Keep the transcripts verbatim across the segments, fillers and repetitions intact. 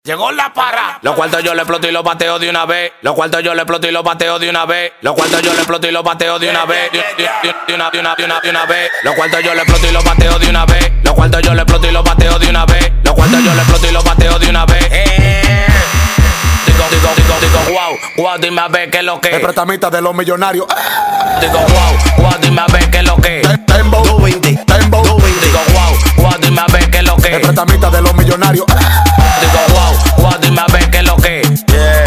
Llegó la para. Los cuartos yo le exploto y los bateo de una vez. Los cuartos yo le exploto y los bateo de una vez. Los cuartos yo le exploto y los bateo de una vez. De, de, de, de una, de una, de una, de una vez. Los cuartos yo le exploto y los bateo de una vez. Los cuartos yo le exploto y los bateo de una vez. Los cuartos yo le exploto y los bateo de una vez. Eh. Digo, digo, digo, digo, wow, wow, dime a ver qué es lo que. El prestamista de los millonarios. Digo, wow, wow, dime a ver qué es lo que. Tembo, Tembo, digo, wow, wow, dime a ver qué es lo que. El prestamista de los millonarios. Digo, wow, wow, dime a ver qué es lo que. Yeah,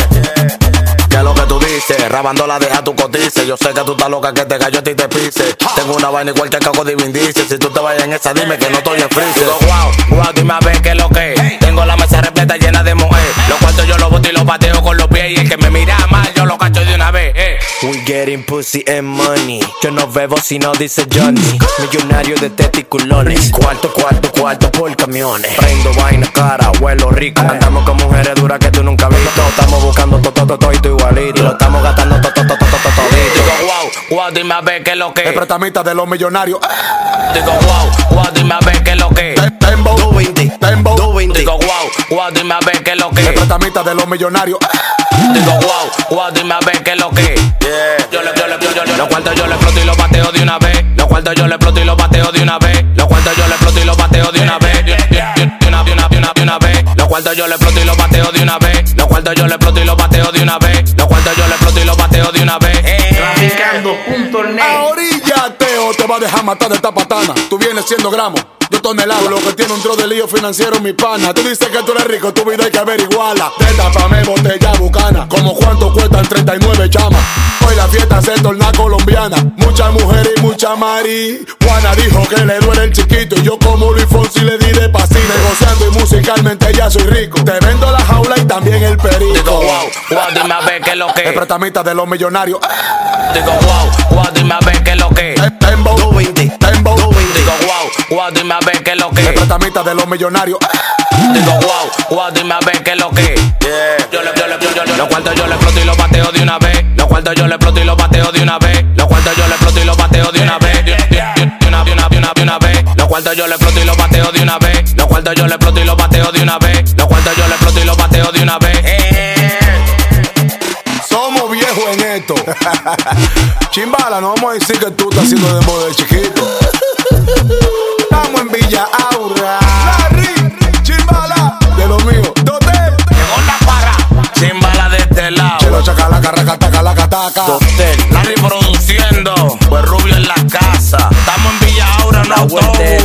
¿qué es lo que tú dices? Rabándola deja tu cotice. Yo sé que tú estás loca que te gallo a ti te pise. Tengo una vaina igual que el caco de Vin Diesel. Si tú te vayas en esa, dime que no estoy en freezer. Digo, wow, wow, dime a ver qué es lo que. Tengo la mesa repleta llena de mujer. Los cuartos yo los boto y los bateo con los pies. Y el que me mira mal, yo lo cacho de una vez. Eh. We getting pussy and money. Yo no bebo si no dice Johnny. Millonario de testiculones. Cuarto, cuarto, cuarto por camiones. Prendo vaina cara, huelo rico. Andamos con mujeres duras que tú nunca has visto. Estamos buscando todo, todo, todo igualito. Y lo estamos gastando todo, todo, todo, todo, todo. Digo, wow, wow, dime a ver qué es lo que. El prestamista de los millonarios. Digo, wow, wow, dime a ver qué es lo que. Tembo, Tembo, digo, wow, wow, dime a ver qué es lo que. El prestamista de los millonarios. Digo, wow, wow, dime a ver qué es lo que. Yeah. Yo le, yo le, yo, yo, yo, los cuartos yo le exploto y los bateo de una vez. Los cuartos yo le exploto y los bateo de una vez. Los cuartos yo le exploto y los bateo de una vez. De, de, de, de una, de una, de una, de una vez. Los cuartos yo le exploto y los bateo de una vez. Los cuartos yo le exploto y los bateo de una vez. Los cuartos yo le exploto y los bateo de una vez. Traficando punto net. Ahoríllate o te va a dejar matar de esta patana. Tú vienes siendo gramos, yo tonelada. Lo que tiene un tro de lío financiero, mi pana. Tú dices que tú eres rico, tu vida hay que averiguarla. Destapame botella bucana, como cuánto cuestan treinta y nueve chamas. Hoy la fiesta se torna colombiana. Muchas mujeres y mucha marihuana. Dijo que le duele el chiquito y yo como Luis Fonsi le di de pasito. Negociando y musicalmente ya soy rico. Te vendo la jaula y también el perico. Digo, wow, wow, dime a ver qué es lo que. El prestamista de los millonarios. Digo, wow, wow, dime a ver qué es lo que. Tembo, Tembo, digo, wow, wow, dime a ver qué es lo que. El prestamista de los millonarios. Digo, wow, wow, dime a ver qué es lo que. Yeah. Yo le, yo le, yo, yo, yo, los cuartos yo le exploto y los bateo de una vez. Los cuartos yo le exploto y los bateo de una vez. Los cuartos yo le exploto y los bateo de una vez. De, de, de, de una, de una, de una, de una vez. Los cuartos yo le exploto y los bateo de una vez. Los cuartos yo le exploto y los bateo de una vez. Los cuartos yo le exploto y los bateo de una vez. Eh. Somos viejos en esto. Chimbala, no vamos a decir que tú estás haciendo de modo de chiquito. Estamos en Villa Aura. Larry, Chimbala, de lo mío. ¿Dónde? Llegó la para. Chimbala de este lado. Chelo, chacala, carraca, taca, la cataca. Larry produciendo. Pues Rubio en la casa. Estamos en Villa Aura, no autóbus.